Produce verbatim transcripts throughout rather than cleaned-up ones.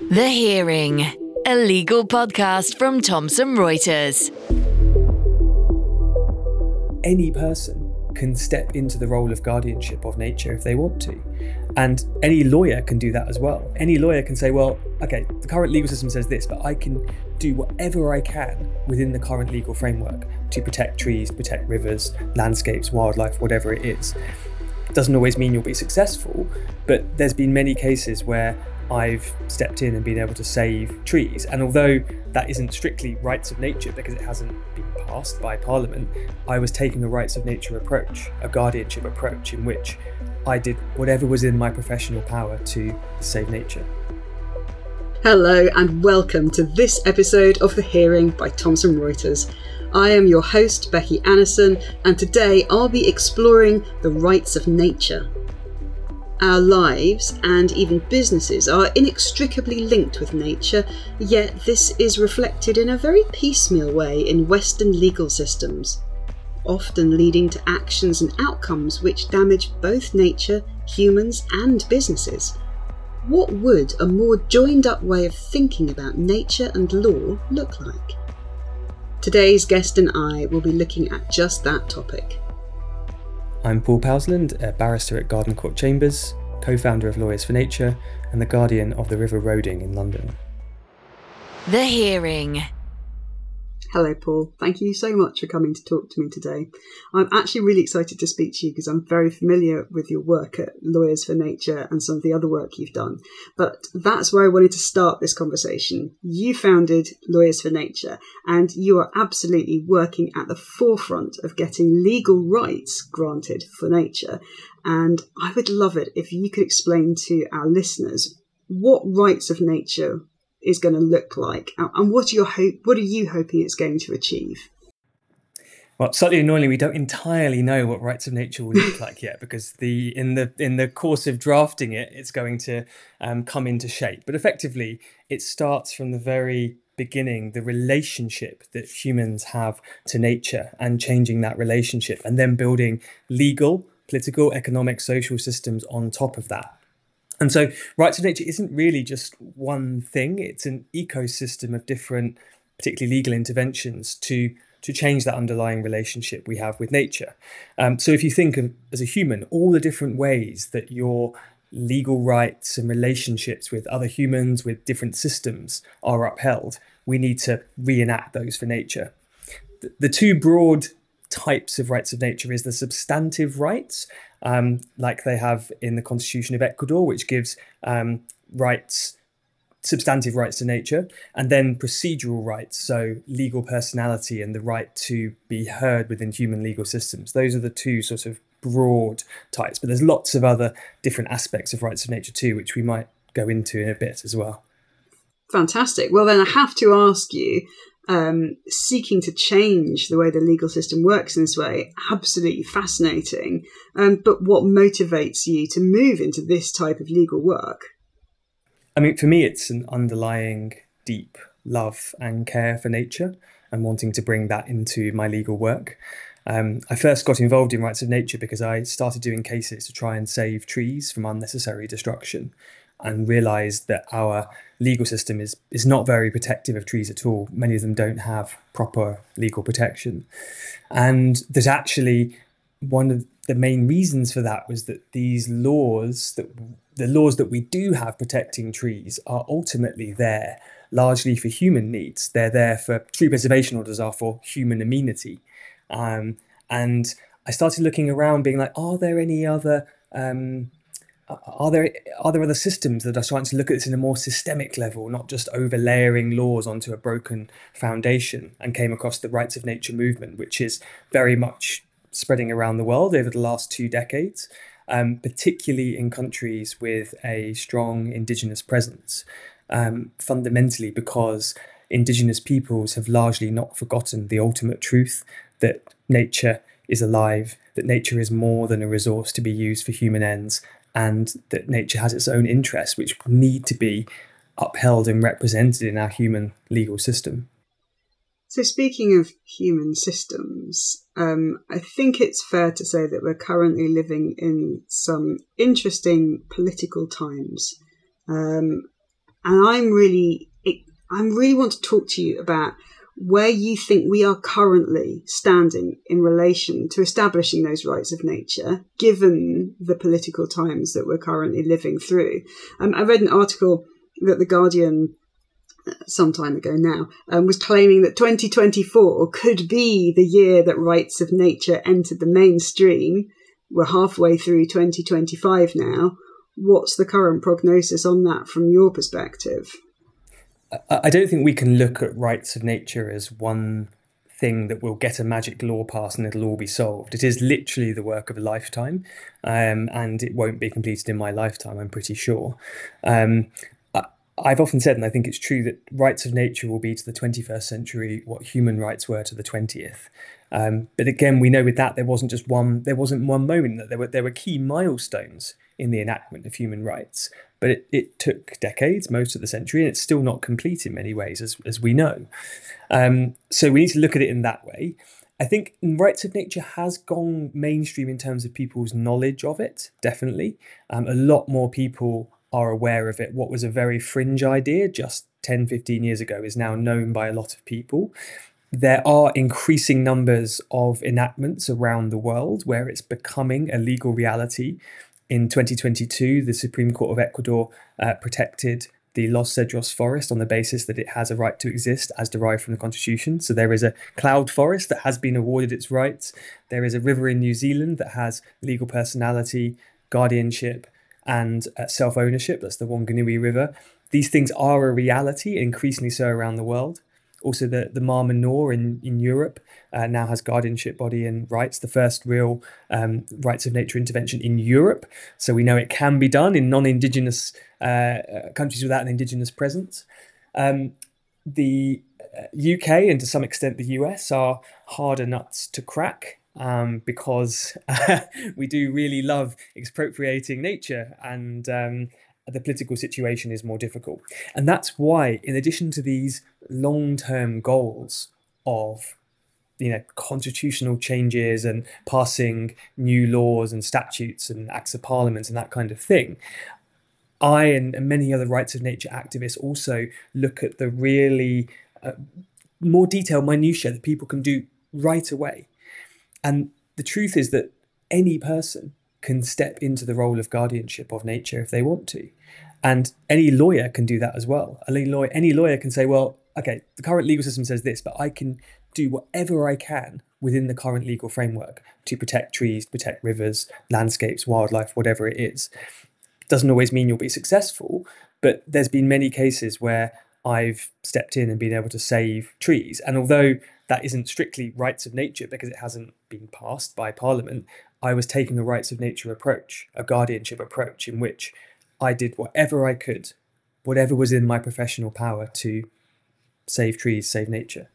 The Hearing, a legal podcast from Thomson Reuters. Any person can step into the role of guardianship of nature if they want to. And any lawyer can do that as well. Any lawyer can say, well, okay, the current legal system says this, but I can do whatever I can within the current legal framework to protect trees, protect rivers, landscapes, wildlife, whatever it is. It doesn't always mean you'll be successful, but there's been many cases where I've stepped in and been able to save trees. And although that isn't strictly rights of nature because it hasn't been passed by Parliament, I was taking a rights of nature approach, a guardianship approach in which I did whatever was in my professional power to save nature. Hello and welcome to this episode of The Hearing by Thomson Reuters. I am your host, Becky Annison, and today I'll be exploring the rights of nature. Our lives and even businesses are inextricably linked with nature, yet this is reflected in a very piecemeal way in Western legal systems, often leading to actions and outcomes which damage both nature, humans and businesses. What would a more joined up way of thinking about nature and law look like? Today's guest and I will be looking at just that topic. I'm Paul Powsland, a barrister at Garden Court Chambers, co-founder of Lawyers for Nature and the guardian of the River Roding in London. The Hearing. Hello Paul, thank you so much for coming to talk to me today. I'm actually really excited to speak to you because I'm very familiar with your work at Lawyers for Nature and some of the other work you've done. But that's where I wanted to start this conversation. You founded Lawyers for Nature and you are absolutely working at the forefront of getting legal rights granted for nature. And I would love it if you could explain to our listeners what rights of nature is going to look like, and what are your hope? What are you hoping it's going to achieve? Well, slightly annoyingly, we don't entirely know what rights of nature will look like yet, because the in the in the course of drafting it, it's going to um, come into shape. But effectively, it starts from the very beginning, the relationship that humans have to nature, and changing that relationship, and then building legal, political, economic, social systems on top of that. And so rights of nature isn't really just one thing. It's an ecosystem of different, particularly legal interventions to, to change that underlying relationship we have with nature. Um, so if you think of, as a human, all the different ways that your legal rights and relationships with other humans, with different systems are upheld, we need to reenact those for nature. The, the two broad types of rights of nature is the substantive rights, um, like they have in the Constitution of Ecuador, which gives um, rights, substantive rights to nature, and then procedural rights, so legal personality and the right to be heard within human legal systems. Those are the two sort of broad types, but there's lots of other different aspects of rights of nature too, which we might go into in a bit as well. Fantastic. Well, then I have to ask you, Um, seeking to change the way the legal system works in this way, absolutely fascinating. Um, but what motivates you to move into this type of legal work? I mean, for me, it's an underlying deep love and care for nature and wanting to bring that into my legal work. Um, I first got involved in rights of nature because I started doing cases to try and save trees from unnecessary destruction, and realised that our legal system is is not very protective of trees at all. Many of them don't have proper legal protection. And that actually one of the main reasons for that was that these laws, that the laws that we do have protecting trees, are ultimately there largely for human needs. They're there for, tree preservation orders are for human amenity. Um, and I started looking around being like, are there any other... Um, Are there are there other systems that are trying to look at this in a more systemic level, not just overlaying laws onto a broken foundation? And came across the Rights of Nature movement, which is very much spreading around the world over the last two decades, um, particularly in countries with a strong Indigenous presence, um, fundamentally because Indigenous peoples have largely not forgotten the ultimate truth that nature is alive, that nature is more than a resource to be used for human ends, and that nature has its own interests, which need to be upheld and represented in our human legal system. So speaking of human systems, um, I think it's fair to say that we're currently living in some interesting political times. Um, and I'm really, I really want to talk to you about where you think we are currently standing in relation to establishing those rights of nature, given the political times that we're currently living through. Um, I read an article that The Guardian, some time ago now, um, was claiming that twenty twenty-four could be the year that rights of nature entered the mainstream. We're halfway through twenty twenty-five now. What's the current prognosis on that from your perspective? I don't think we can look at rights of nature as one thing that will get a magic law passed and it'll all be solved. It is literally the work of a lifetime, um, and it won't be completed in my lifetime, I'm pretty sure. Um, I, I've often said, and I think it's true, that rights of nature will be to the twenty-first century what human rights were to the twentieth. Um, but again, we know with that there wasn't just one. There wasn't one moment that there were there were key milestones in the enactment of human rights. But it, it took decades, most of the century, and it's still not complete in many ways, as as we know. Um, so we need to look at it in that way. I think rights of nature has gone mainstream in terms of people's knowledge of it, definitely. Um, a lot more people are aware of it. What was a very fringe idea just ten, fifteen years ago is now known by a lot of people. There are increasing numbers of enactments around the world where it's becoming a legal reality. In twenty twenty-two, the Supreme Court of Ecuador uh, protected the Los Cedros forest on the basis that it has a right to exist as derived from the Constitution. So there is a cloud forest that has been awarded its rights. There is a river in New Zealand that has legal personality, guardianship, and uh, self-ownership. That's the Wanganui River. These things are a reality, increasingly so around the world. Also, the, the Mar Menor in, in Europe uh, now has guardianship body and rights, the first real um, rights of nature intervention in Europe. So we know it can be done in non-Indigenous uh, countries without an Indigenous presence. Um, the U K and to some extent the U S are harder nuts to crack um, because we do really love expropriating nature, and um, the political situation is more difficult. And that's why, in addition to these long-term goals of, you know, constitutional changes and passing new laws and statutes and acts of parliament and that kind of thing, I and, and many other rights of nature activists also look at the really uh, more detailed minutiae that people can do right away. And the truth is that any person can step into the role of guardianship of nature if they want to. And any lawyer can do that as well. Any lawyer, any lawyer can say, well, okay, the current legal system says this, but I can do whatever I can within the current legal framework to protect trees, protect rivers, landscapes, wildlife, whatever it is. Doesn't always mean you'll be successful, but there's been many cases where I've stepped in and been able to save trees. And although that isn't strictly rights of nature because it hasn't been passed by Parliament, I was taking a rights of nature approach, a guardianship approach, in which I did whatever I could, whatever was in my professional power to save trees, save nature.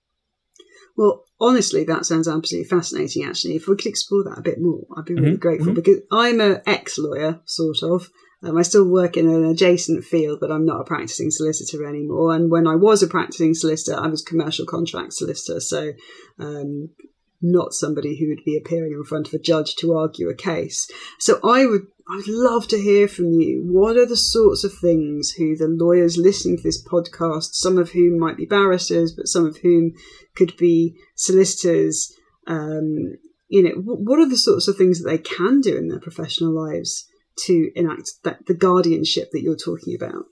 Well, honestly, that sounds absolutely fascinating, actually. If we could explore that a bit more, I'd be really Mm-hmm. grateful, Mm-hmm. because I'm an ex-lawyer, sort of. Um, I still work in an adjacent field, but I'm not a practicing solicitor anymore. And when I was a practicing solicitor, I was commercial contract solicitor, so um, not somebody who would be appearing in front of a judge to argue a case. So I would I'd love to hear from you. What are the sorts of things who the lawyers listening to this podcast, some of whom might be barristers, but some of whom could be solicitors, um, you know, what are the sorts of things that they can do in their professional lives to enact that, the guardianship that you're talking about?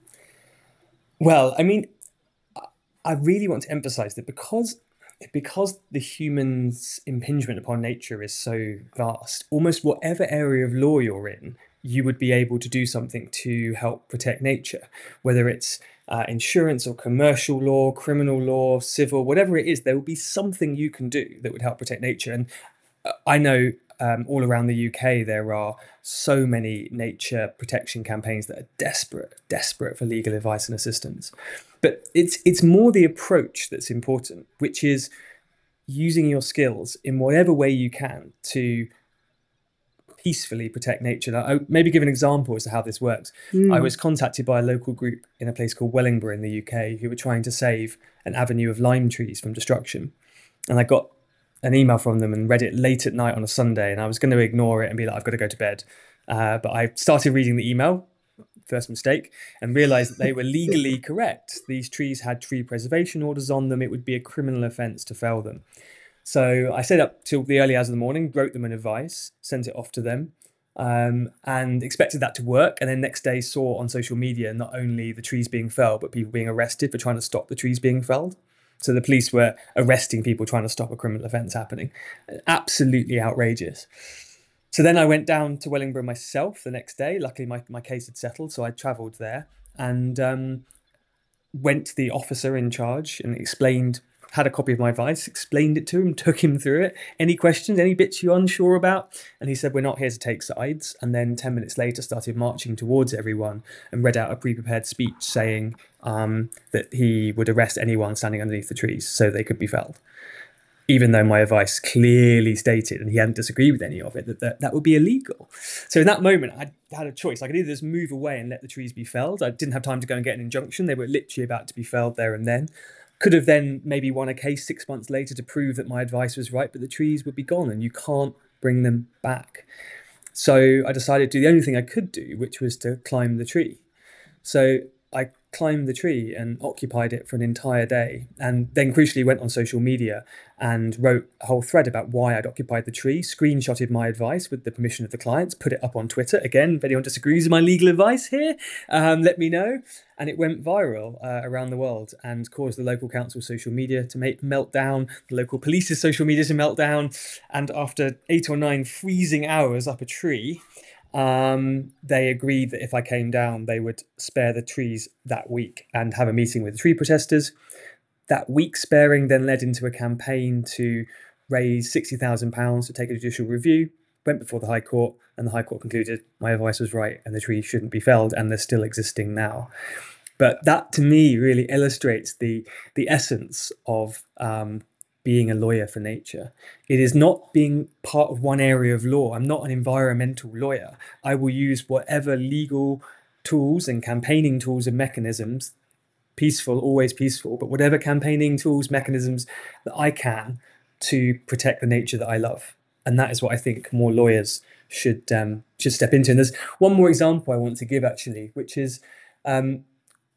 Well, I mean, I really want to emphasize that because because the human's impingement upon nature is so vast, almost whatever area of law you're in, you would be able to do something to help protect nature, whether it's uh, insurance or commercial law, criminal law, civil, whatever it is, there will be something you can do that would help protect nature. And uh, I know um, all around the U K, there are so many nature protection campaigns that are desperate, desperate for legal advice and assistance. But it's it's more the approach that's important, which is using your skills in whatever way you can to peacefully protect nature. Now, I'll maybe give an example as to how this works. Mm. I was contacted by a local group in a place called Wellingborough in the U K who were trying to save an avenue of lime trees from destruction. And I got an email from them and read it late at night on a Sunday, and I was going to ignore it and be like, I've got to go to bed. Uh, but I started reading the email, first mistake, and realised that they were legally correct. These trees had tree preservation orders on them. It would be a criminal offence to fell them. So I stayed up till the early hours of the morning, wrote them an advice, sent it off to them, um, and expected that to work. And then next day saw on social media not only the trees being felled, but people being arrested for trying to stop the trees being felled. So the police were arresting people trying to stop a criminal offence happening. Absolutely outrageous. So then I went down to Wellingborough myself the next day. Luckily, my, my case had settled, so I travelled there and um, went to the officer in charge and explained, had a copy of my advice, explained it to him, took him through it. Any questions, any bits you're unsure about? And he said, we're not here to take sides. And then ten minutes later started marching towards everyone and read out a pre-prepared speech saying um, that he would arrest anyone standing underneath the trees so they could be felled. Even though my advice clearly stated, and he hadn't disagreed with any of it, that, that that would be illegal. So in that moment, I had a choice. I could either just move away and let the trees be felled. I didn't have time to go and get an injunction. They were literally about to be felled there and then. Could have then maybe won a case six months later to prove that my advice was right, but the trees would be gone and you can't bring them back. So I decided to do the only thing I could do, which was to climb the tree. So I climbed the tree and occupied it for an entire day, and then crucially went on social media and wrote a whole thread about why I'd occupied the tree, screenshotted my advice with the permission of the clients, put it up on Twitter. Again, if anyone disagrees with my legal advice here, um, let me know. And it went viral uh, around the world and caused the local council's social media to make melt down, the local police's social media to melt down. And after eight or nine freezing hours up a tree, Um, they agreed that if I came down, they would spare the trees that week and have a meeting with the tree protesters. That week sparing then led into a campaign to raise sixty thousand pounds to take a judicial review, went before the High Court, and the High Court concluded my advice was right and the trees shouldn't be felled, and they're still existing now. But that to me really illustrates the, the essence of um, being a lawyer for nature. It is not being part of one area of law. I'm not an environmental lawyer. I will use whatever legal tools and campaigning tools and mechanisms, peaceful, always peaceful, but whatever campaigning tools, mechanisms that I can to protect the nature that I love. And that is what I think more lawyers should um, should step into. And there's one more example I want to give actually, which is um,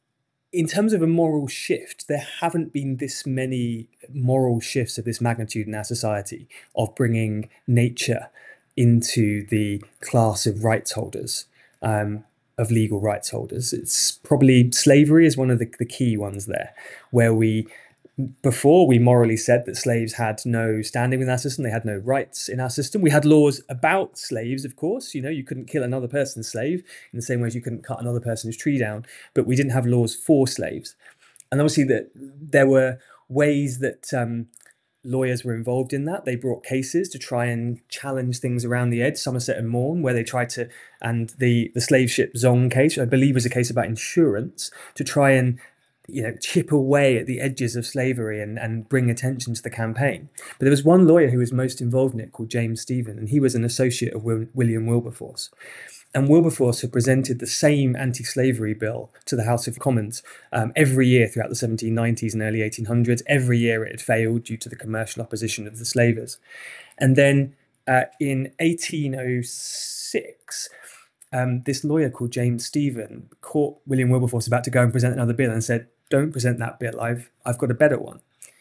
in terms of a moral shift, there haven't been this many moral shifts of this magnitude in our society of bringing nature into the class of rights holders, um, of legal rights holders. It's probably slavery is one of the, the key ones there, where we, before we morally said that slaves had no standing in our system, they had no rights in our system. We had laws about slaves, of course. You know, you couldn't kill another person's slave in the same way as you couldn't cut another person's tree down, but we didn't have laws for slaves. And obviously that there were ways that um, lawyers were involved in that. They brought cases to try and challenge things around the edge, Somerset and Morn, where they tried to, and the, the slave ship Zong case, I believe was a case about insurance, to try and you know, chip away at the edges of slavery and, and bring attention to the campaign. But there was one lawyer who was most involved in it called James Stephen, and he was an associate of Will, William Wilberforce. And Wilberforce had presented the same anti-slavery bill to the House of Commons um, every year throughout the seventeen nineties and early eighteen hundreds. Every year it had failed due to the commercial opposition of the slavers. And then uh, in eighteen oh six, um, this lawyer called James Stephen caught William Wilberforce about to go and present another bill and said, don't present that bill, I've, I've got a better one.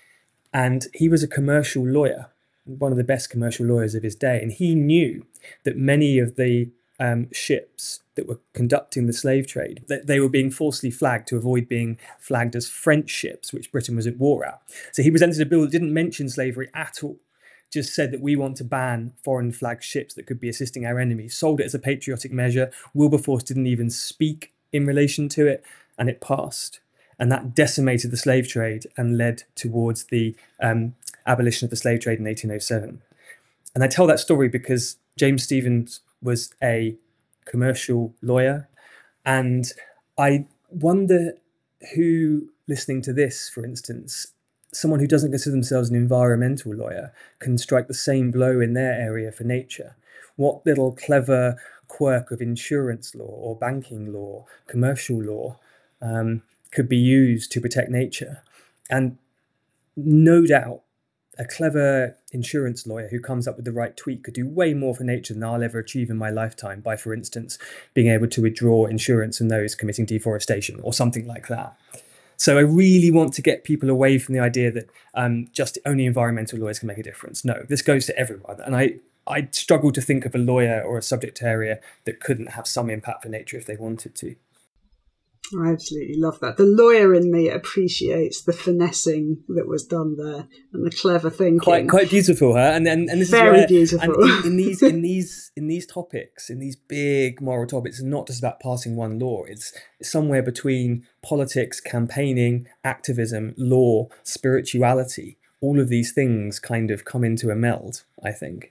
And he was a commercial lawyer, one of the best commercial lawyers of his day. And he knew that many of the um, ships that were conducting the slave trade, that they were being falsely flagged to avoid being flagged as French ships, which Britain was at war at. So he presented a bill that didn't mention slavery at all, just said that we want to ban foreign flagged ships that could be assisting our enemies, sold it as a patriotic measure. Wilberforce didn't even speak in relation to it, and it passed. And that decimated the slave trade and led towards the um, abolition of the slave trade in eighteen oh seven. And I tell that story because James Stephens was a commercial lawyer. And I wonder who, listening to this, for instance, someone who doesn't consider themselves an environmental lawyer can strike the same blow in their area for nature. What little clever quirk of insurance law or banking law, commercial law, um, could be used to protect nature. And no doubt a clever insurance lawyer who comes up with the right tweak could do way more for nature than I'll ever achieve in my lifetime by, for instance, being able to withdraw insurance from those committing deforestation or something like that. So I really want to get people away from the idea that um, just only environmental lawyers can make a difference. No, this goes to everyone. And I, I struggle to think of a lawyer or a subject area that couldn't have some impact for nature if they wanted to. I absolutely love that. The lawyer in me appreciates the finessing that was done there and the clever thinking. Quite, quite beautiful, huh? And and, and this very is where, beautiful. And in, in these, in these, in these topics, in these big moral topics, it's not just about passing one law. It's somewhere between politics, campaigning, activism, law, spirituality. All of these things kind of come into a meld, I think.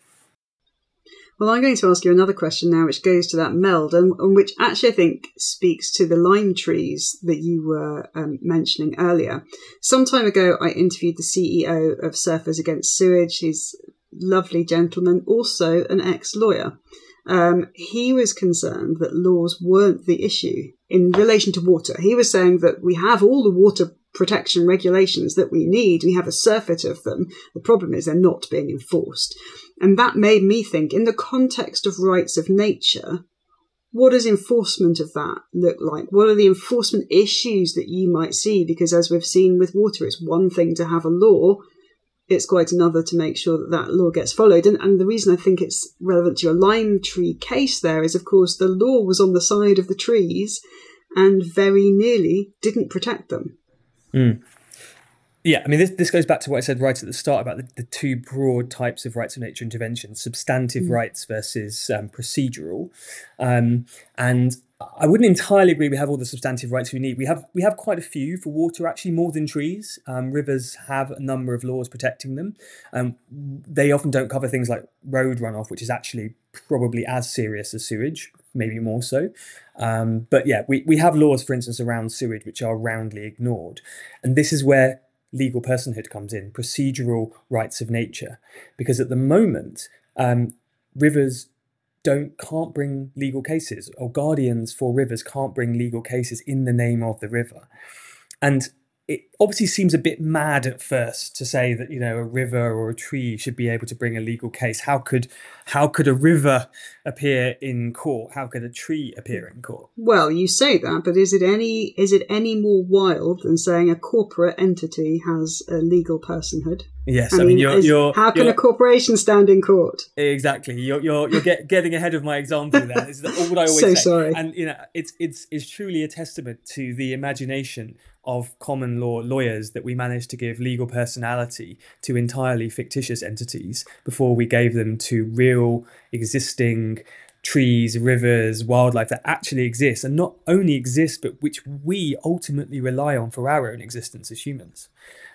Well, I'm going to ask you another question now, which goes to that meld, and, and which actually I think speaks to the lime trees that you were um, mentioning earlier. Some time ago, I interviewed the C E O of Surfers Against Sewage. He's a lovely gentleman, also an ex-lawyer. Um, he was concerned that laws weren't the issue in relation to water. He was saying that we have all the water protection regulations that we need. We have a surfeit of them. The problem is they're not being enforced. And that made me think, in the context of rights of nature, what does enforcement of that look like? What are the enforcement issues that you might see? Because as we've seen with water, it's one thing to have a law. It's quite another to make sure that that law gets followed. And, and the reason I think it's relevant to your lime tree case there is, of course, the law was on the side of the trees and very nearly didn't protect them. Mm. Yeah, I mean, this, this goes back to what I said right at the start about the, the two broad types of rights of nature intervention, substantive mm. rights versus um, procedural. Um, and I wouldn't entirely agree we have all the substantive rights we need. We have we have quite a few for water, actually, more than trees. Um, rivers have a number of laws protecting them. Um, they often don't cover things like road runoff, which is actually probably as serious as sewage, maybe more so. Um, but yeah, we, we have laws, for instance, around sewage, which are roundly ignored. And this is where legal personhood comes in, procedural rights of nature. Because at the moment, um, rivers don't can't bring legal cases, or guardians for rivers can't bring legal cases in the name of the river. And it obviously seems a bit mad at first to say that, you know, a river or a tree should be able to bring a legal case. How could how could a river appear in court? How could a tree appear in court? Well, you say that, but is it any is it any more wild than saying a corporate entity has a legal personhood? Yes, I, I mean, mean you're, is, you're how can you're, a corporation stand in court? Exactly, you're you're you're get, getting ahead of my example there. This is what I always so say. Sorry. And you know, it's it's it's truly a testament to the imagination of common law lawyers that we managed to give legal personality to entirely fictitious entities before we gave them to real existing trees, rivers, wildlife that actually exists, and not only exist, but which we ultimately rely on for our own existence as humans.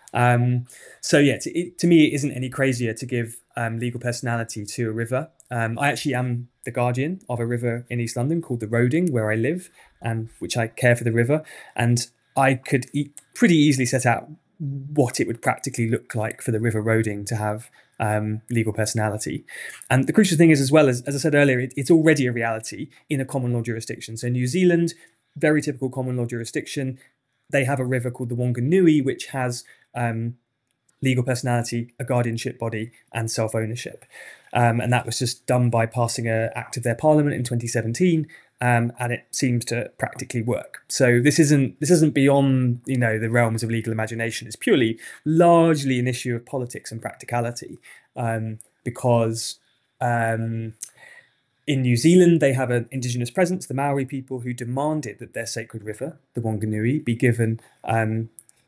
Um, so yeah, to, it, to me, it isn't any crazier to give um, legal personality to a river. Um, I actually am the guardian of a river in East London called the Roding, where I live, um, which I care for the river. And I could e- pretty easily set out what it would practically look like for the River Roding to have um, legal personality. And the crucial thing is, as well, as, as I said earlier, it, it's already a reality in a common law jurisdiction. So New Zealand, very typical common law jurisdiction, they have a river called the Wanganui, which has um, legal personality, a guardianship body, and self-ownership. Um, and that was just done by passing an act of their parliament in twenty seventeen. Um, and it seems to practically work. So this isn't this isn't beyond, you know, the realms of legal imagination. It's purely, largely an issue of politics and practicality, um, because um, in New Zealand they have an indigenous presence, the Maori people, who demanded that their sacred river, the Wanganui, be given um,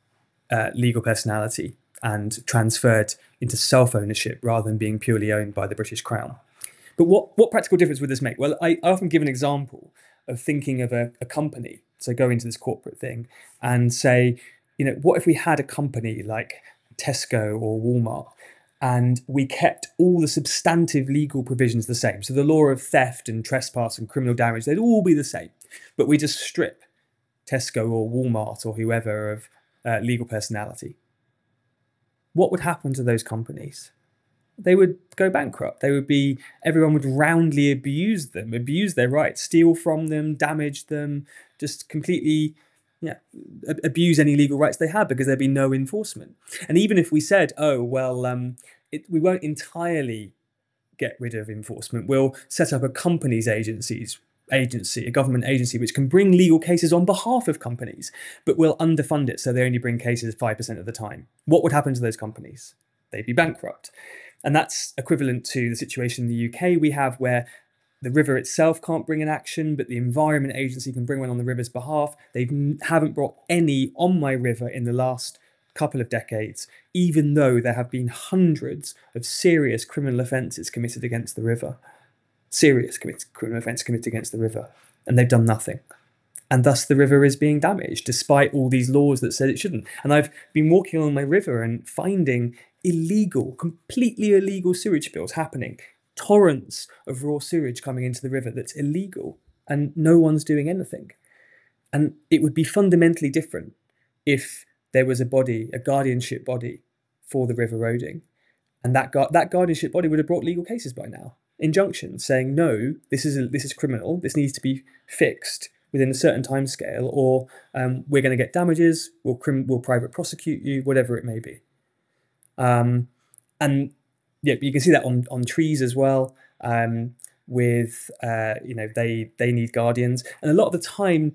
uh, legal personality and transferred into self-ownership rather than being purely owned by the British Crown. But what, what practical difference would this make? Well, I, I often give an example of thinking of a, a company. So go into this corporate thing and say, you know, what if we had a company like Tesco or Walmart and we kept all the substantive legal provisions the same? So the law of theft and trespass and criminal damage, they'd all be the same. But we just strip Tesco or Walmart or whoever of uh, legal personality. What would happen to those companies? They would go bankrupt. They would be, everyone would roundly abuse them, abuse their rights, steal from them, damage them, just completely yeah, abuse any legal rights they have, because there'd be no enforcement. And even if we said, oh, well, um, it, we won't entirely get rid of enforcement, we'll set up a companies agencies, agency, a government agency, which can bring legal cases on behalf of companies, but we'll underfund it so they only bring cases five percent of the time. What would happen to those companies? They'd be bankrupt. And that's equivalent to the situation in the U K we have, where the river itself can't bring an action, but the Environment Agency can bring one on the river's behalf. They haven't brought any on my river in the last couple of decades, even though there have been hundreds of serious criminal offences committed against the river. Serious criminal offences committed against the river. And they've done nothing. And thus the river is being damaged, despite all these laws that said it shouldn't. And I've been walking along my river and finding illegal, completely illegal sewage spills happening. Torrents of raw sewage coming into the river that's illegal, and no one's doing anything. And it would be fundamentally different if there was a body, a guardianship body for the river roading, and that gu- that guardianship body would have brought legal cases by now, injunctions saying, no, this is a, this is criminal, this needs to be fixed within a certain time scale, or um, we're going to get damages, we'll, crim- we'll private prosecute you, whatever it may be. Um, and yeah, you can see that on, on trees as well. Um, with uh, you know, they they need guardians, and a lot of the time,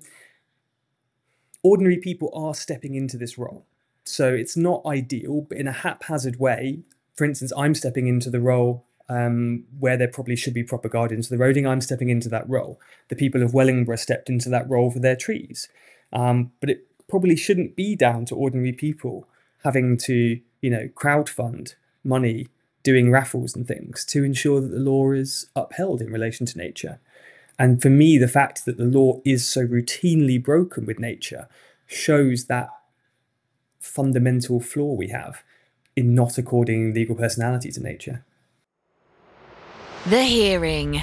ordinary people are stepping into this role. So it's not ideal, but in a haphazard way. For instance, I'm stepping into the role um, where there probably should be proper guardians for the roading. I'm stepping into that role. The people of Wellingborough stepped into that role for their trees, um, but it probably shouldn't be down to ordinary people having to, you know, crowdfund money, doing raffles and things to ensure that the law is upheld in relation to nature. And for me, the fact that the law is so routinely broken with nature shows that fundamental flaw we have in not according legal personality to nature. The Hearing.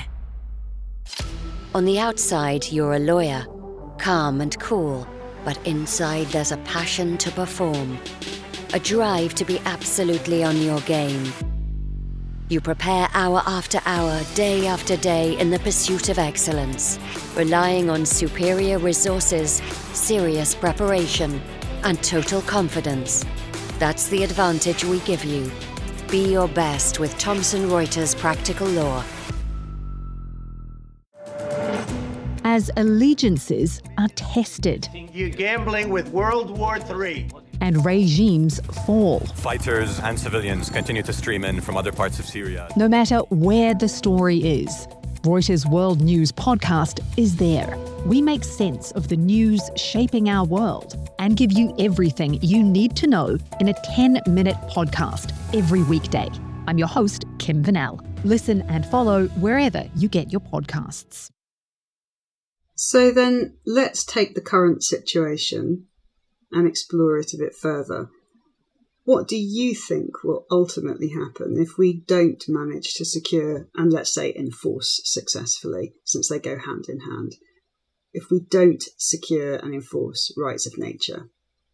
On the outside, you're a lawyer, calm and cool, but inside there's a passion to perform, a drive to be absolutely on your game. You prepare hour after hour, day after day in the pursuit of excellence, relying on superior resources, serious preparation, and total confidence. That's the advantage we give you. Be your best with Thomson Reuters Practical Law. As allegiances are tested. You're gambling with World War Three. And regimes fall. Fighters and civilians continue to stream in from other parts of Syria. No matter where the story is, Reuters World News podcast is there. We make sense of the news shaping our world and give you everything you need to know in a ten-minute podcast every weekday. I'm your host, Kim Vanell. Listen and follow wherever you get your podcasts. So then let's take the current situation and explore it a bit further. What do you think will ultimately happen if we don't manage to secure and, let's say, enforce successfully, since they go hand in hand, if we don't secure and enforce rights of nature?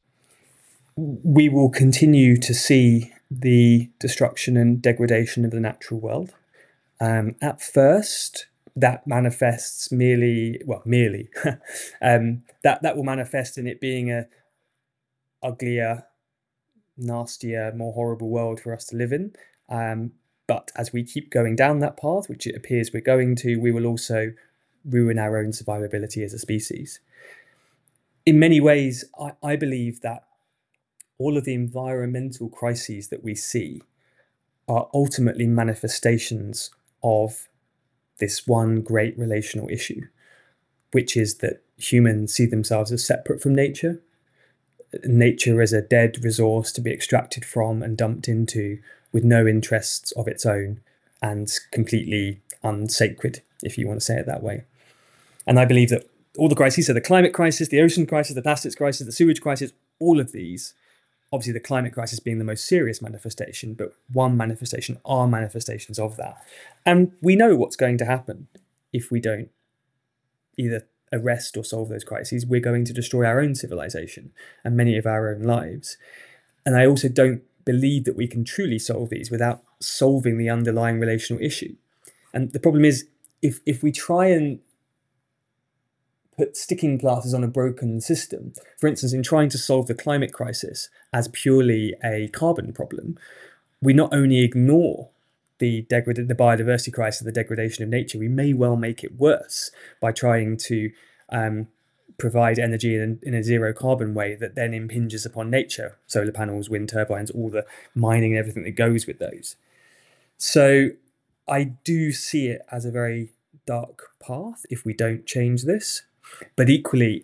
We will continue to see the destruction and degradation of the natural world. Um, at first, that manifests merely, well, merely, um, that, that will manifest in it being a uglier, nastier, more horrible world for us to live in. Um, but as we keep going down that path, which it appears we're going to, we will also ruin our own survivability as a species. In many ways, I, I believe that all of the environmental crises that we see are ultimately manifestations of this one great relational issue, which is that humans see themselves as separate from nature. Nature as a dead resource to be extracted from and dumped into with no interests of its own and completely unsacred, if you want to say it that way. And I believe that all the crises, so the climate crisis, the ocean crisis, the plastics crisis, the sewage crisis, all of these, obviously the climate crisis being the most serious manifestation, but one manifestation are manifestations of that. And we know what's going to happen if we don't either arrest or solve those crises. We're going to destroy our own civilization and many of our own lives. And I also don't believe that we can truly solve these without solving the underlying relational issue. And the problem is, if if we try and put sticking plasters on a broken system. For instance, in trying to solve the climate crisis as purely a carbon problem, we not only ignore the degrad- the biodiversity crisis, the degradation of nature, we may well make it worse by trying to um, provide energy in, in a zero carbon way that then impinges upon nature. Solar panels, wind turbines, all the mining and everything that goes with those. So I do see it as a very dark path if we don't change this. But equally,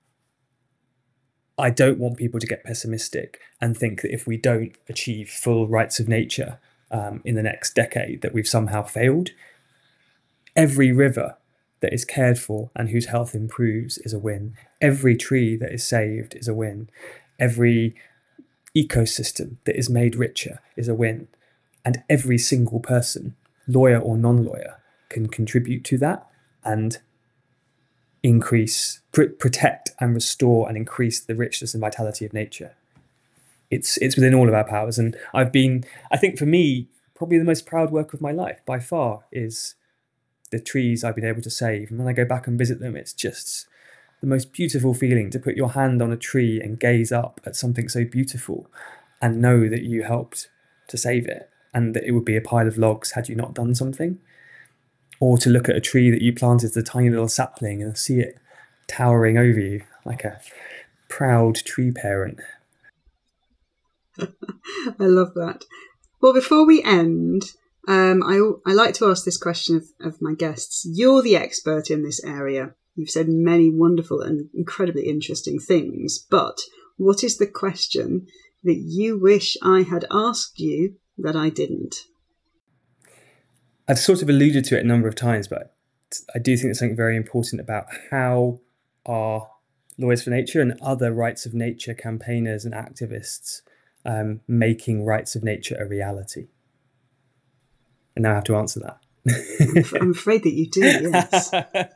I don't want people to get pessimistic and think that if we don't achieve full rights of nature um, in the next decade, that we've somehow failed. Every river that is cared for and whose health improves is a win. Every tree that is saved is a win. Every ecosystem that is made richer is a win. And every single person, lawyer or non-lawyer, can contribute to that and increase, pr- protect and restore and increase the richness and vitality of nature. It's it's within all of our powers. And I've been, I think for me, probably the most proud work of my life by far is the trees I've been able to save. And when I go back and visit them, it's just the most beautiful feeling to put your hand on a tree and gaze up at something so beautiful and know that you helped to save it and that it would be a pile of logs had you not done something. Or to look at a tree that you planted as a tiny little sapling and see it towering over you like a proud tree parent. I love that. Well, before we end, um, I, I like to ask this question of, of my guests. You're the expert in this area. You've said many wonderful and incredibly interesting things, but what is the question that you wish I had asked you that I didn't? I've sort of alluded to it a number of times, but I do think there's something very important about how our Lawyers for Nature and other rights of nature campaigners and activists um, making rights of nature a reality. And now I have to answer that. I'm, I'm afraid that you do, yes.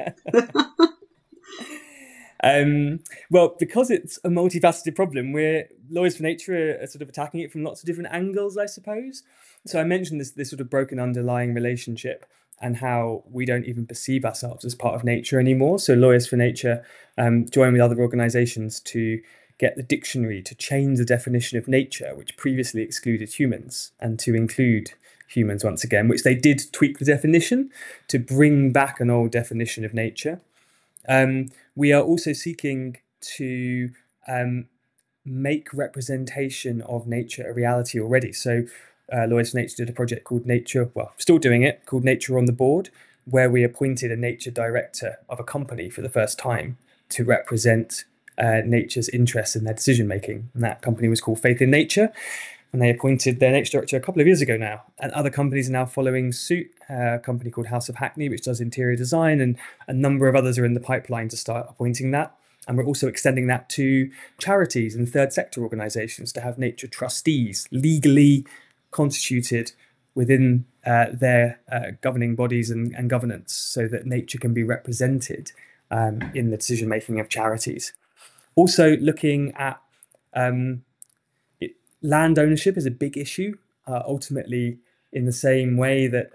um, well, because it's a multifaceted problem, we're Lawyers for Nature are sort of attacking it from lots of different angles, I suppose. So I mentioned this, this sort of broken underlying relationship and how we don't even perceive ourselves as part of nature anymore. So Lawyers for Nature um, join with other organisations to get the dictionary to change the definition of nature, which previously excluded humans, and to include humans once again, which they did tweak the definition to bring back an old definition of nature. Um, we are also seeking to um, make representation of nature a reality already. So uh, Lawyers for Nature did a project called Nature, well, still doing it, called Nature on the Board, where we appointed a nature director of a company for the first time to represent uh, nature's interests in their decision making. And that company was called Faith in Nature. And they appointed their nature director a couple of years ago now. And other companies are now following suit. Uh, a company called House of Hackney, which does interior design, and a number of others are in the pipeline to start appointing that. And we're also extending that to charities and third sector organisations to have nature trustees legally constituted within uh, their uh, governing bodies and, and governance, so that nature can be represented um, in the decision making of charities. Also looking at um, it, land ownership is a big issue, uh, ultimately in the same way that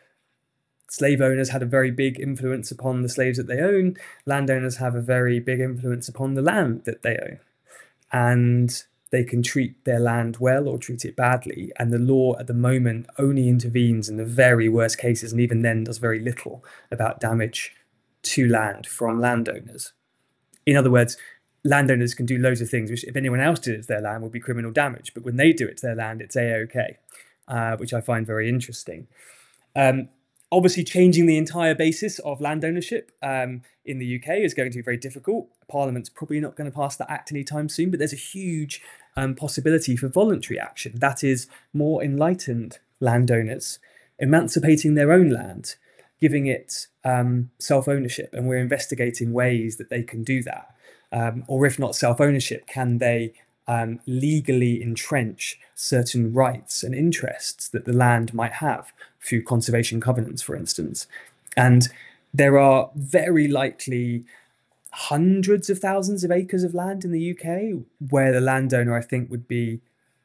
slave owners had a very big influence upon the slaves that they own, landowners have a very big influence upon the land that they own. And they can treat their land well or treat it badly. And the law at the moment only intervenes in the very worst cases, and even then does very little about damage to land from landowners. In other words, landowners can do loads of things, which if anyone else did it to their land would be criminal damage. But when they do it to their land, it's A-OK, uh, which I find very interesting. Um, Obviously, changing the entire basis of land ownership um, in the U K is going to be very difficult. Parliament's probably not going to pass that act anytime soon, but there's a huge um, possibility for voluntary action. That is, more enlightened landowners emancipating their own land, giving it um, self-ownership, and we're investigating ways that they can do that. Um, or if not self-ownership, can they Um, legally entrench certain rights and interests that the land might have through conservation covenants, for instance. And there are very likely hundreds of thousands of acres of land in the U K where the landowner, I think, would be,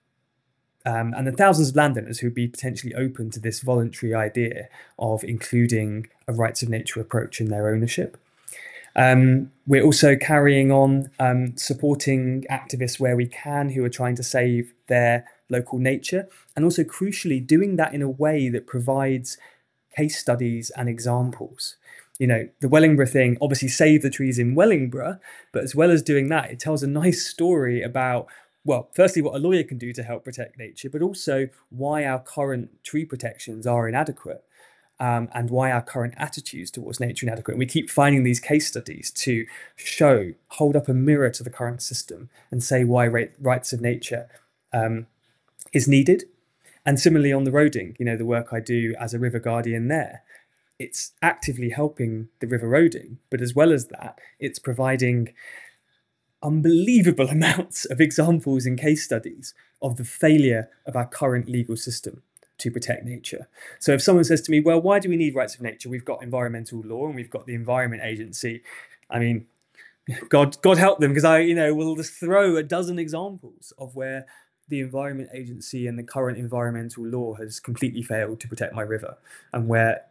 um, and the thousands of landowners who would be potentially open to this voluntary idea of including a rights of nature approach in their ownership. Um, we're also carrying on um, supporting activists where we can who are trying to save their local nature, and also crucially doing that in a way that provides case studies and examples. You know, the Wellingborough thing, obviously save the trees in Wellingborough, but as well as doing that, it tells a nice story about, well, firstly, what a lawyer can do to help protect nature, but also why our current tree protections are inadequate. Um, and why our current attitudes towards nature are inadequate. And we keep finding these case studies to show, hold up a mirror to the current system and say why right, rights of nature um, is needed. And similarly on the roading, you know, the work I do as a river guardian there, it's actively helping the river roading. But as well as that, it's providing unbelievable amounts of examples and case studies of the failure of our current legal system to protect nature. So if someone says to me, well, why do we need rights of nature? We've got environmental law and we've got the Environment Agency. I mean, God, God help them, because I, you know, will just throw a dozen examples of where the Environment Agency and the current environmental law has completely failed to protect my river, and where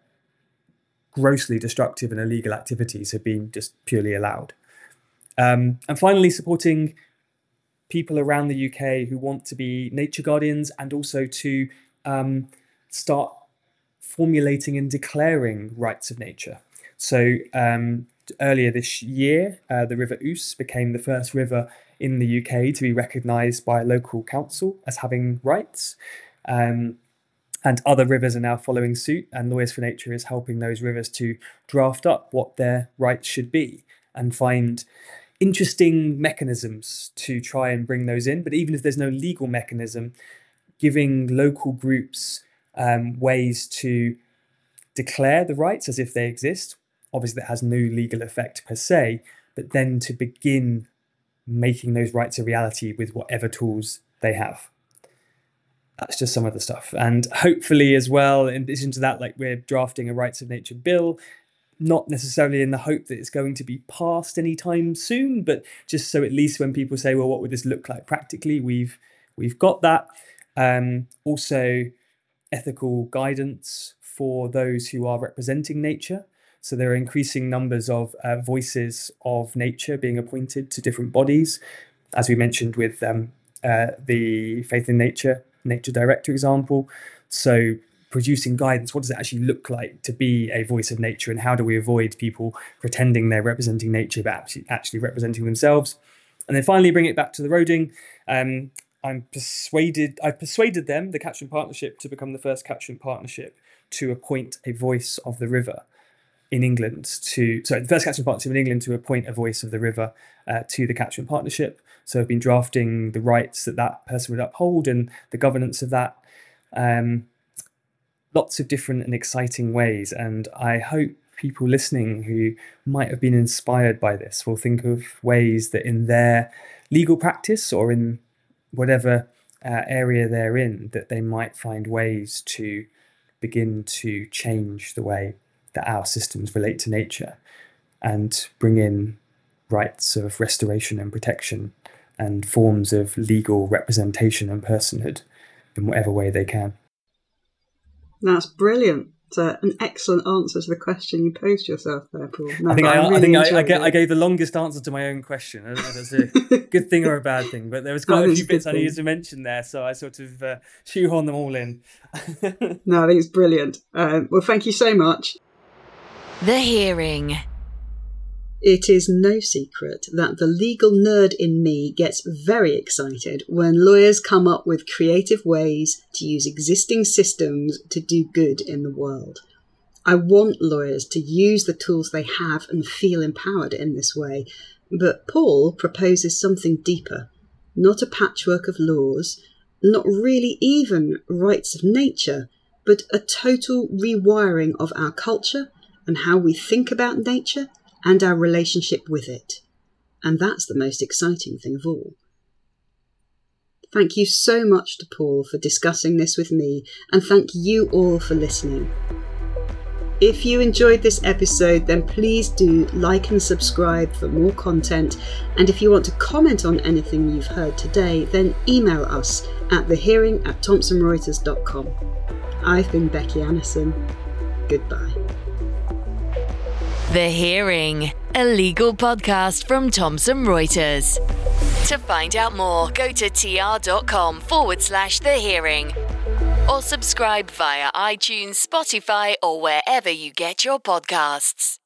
grossly destructive and illegal activities have been just purely allowed. Um, and finally, supporting people around the U K who want to be nature guardians and also to Um, start formulating and declaring rights of nature. So um, earlier this year, uh, the River Ouse became the first river in the U K to be recognised by a local council as having rights. Um, and other rivers are now following suit, and Lawyers for Nature is helping those rivers to draft up what their rights should be and find interesting mechanisms to try and bring those in. But even if there's no legal mechanism, giving local groups um, ways to declare the rights as if they exist. Obviously, that has no legal effect per se, but then to begin making those rights a reality with whatever tools they have. That's just some of the stuff. And hopefully as well, in addition to that, like we're drafting a Rights of Nature bill, not necessarily in the hope that it's going to be passed anytime soon, but just so at least when people say, well, what would this look like practically? We've we've got that. Um, also, ethical guidance for those who are representing nature. So there are increasing numbers of uh, voices of nature being appointed to different bodies, as we mentioned with um, uh, the Faith in Nature, Nature Director example. So producing guidance, what does it actually look like to be a voice of nature, and how do we avoid people pretending they're representing nature but actually, actually representing themselves? And then finally, bring it back to the roading. Um, I'm persuaded, I've persuaded them, the Catchment Partnership, to become the first Catchment Partnership to appoint a voice of the river in England to, sorry, the first Catchment Partnership in England to appoint a voice of the river uh, to the Catchment Partnership. So I've been drafting the rights that that person would uphold and the governance of that. Um, lots of different and exciting ways. And I hope people listening who might have been inspired by this will think of ways that in their legal practice or in whatever uh, area they're in, that they might find ways to begin to change the way that our systems relate to nature and bring in rights of restoration and protection and forms of legal representation and personhood in whatever way they can. That's brilliant. It's uh, an excellent answer to the question you posed yourself there, Paul. No, I think, I, I, really I, think I, I, gave, it. I gave the longest answer to my own question. I don't know if that's a good thing or a bad thing, but there was quite a few bits I needed to mention there, so I sort of uh, shoehorned them all in. No, I think it's brilliant. Um, well, thank you so much. The Hearing. It is no secret that the legal nerd in me gets very excited when lawyers come up with creative ways to use existing systems to do good in the world. I want lawyers to use the tools they have and feel empowered in this way, but Paul proposes something deeper, not a patchwork of laws, not really even rights of nature, but a total rewiring of our culture and how we think about nature and our relationship with it. And that's the most exciting thing of all. Thank you so much to Paul for discussing this with me, and thank you all for listening. If you enjoyed this episode, then please do like and subscribe for more content. And if you want to comment on anything you've heard today, then email us at thehearing at thomson reuters dot com. I've been Becky Annison. Goodbye. The Hearing, a legal podcast from Thomson Reuters. To find out more, go to tr.com forward slash The Hearing or subscribe via iTunes, Spotify, or wherever you get your podcasts.